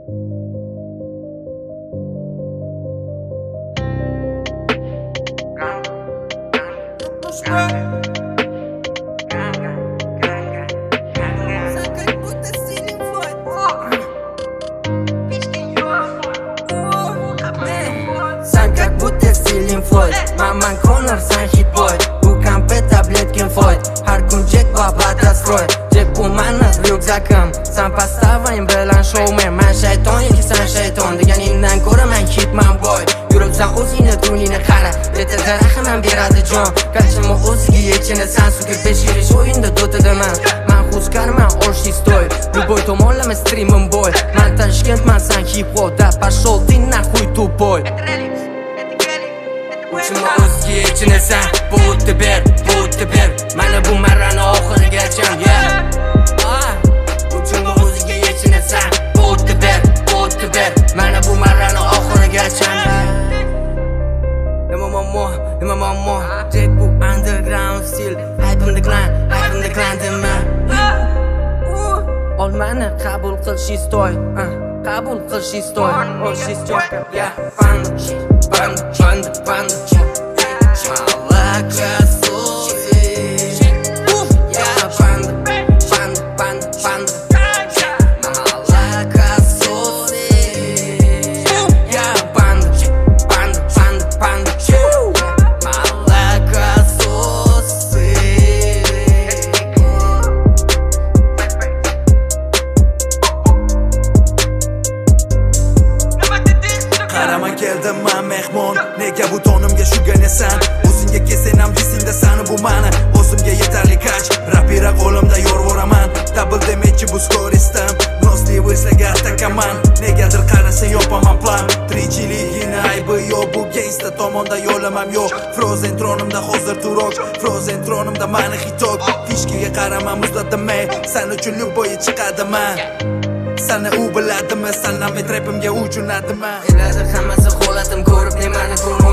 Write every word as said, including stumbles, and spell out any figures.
Маман Конор, сан хит-бой. Bu kampet tabletkin foyd. Har kun Jack va Batastroid. Jack bu mani ryukzakim. San pastavang bilan showman. Man shayton yoki san shayton deganingdan ko'ra men hitman boy. Yuribsan o'zingni tuningni qara. Beta daraxtdan beradi jon. Qachima o'ziga yechinasan suvga besh yilish o'yinda dotadaman. Man xuzkarman oshli stoy. Любой tomonlama streamim boy. Man Tashkentman, san hip-hop. Da пошел ты нахуй тупой. Uchimni o'zga yechinasan, bo'tni ber, bo'tni ber. Mana bu marrani oxirigacha, yeah. Uchimni o'zga yechinasan, bo'tni ber, bo'tni ber. Mana bu marrani oxirigacha. Nima muammo, nima muammo? Jack bu underground still, hype in the clan, hype in the clan dema. Ol mani qabul qilish istoy, qabul qilish istoy. O'sh istoy, yeah. Panda, panda, panda, panda. Qarama keldim men mehmon, nega bu tonimga shuganasan? O'zingga kelsam desingda sani bu mani, o'zimga yetarli kach. Rapira qo'limda yorvoraman, double damage bu skoristam. Nosli versaga attakaman, negadir qarasa yopaman plan. Tirikchiligini aybi yo'q, bu gangsta tomonda yo'lamam yo'q. Frozen tronimda hozir turok, Frozen tronimda mani hitok. Fishkiga qaraman muzlatmay, sen uchun любой chiqadimi? Seni u biladimi, sanam rapimga u jo'nadimi? Eladi hammasi holatim ko'rib, nimani ko'rib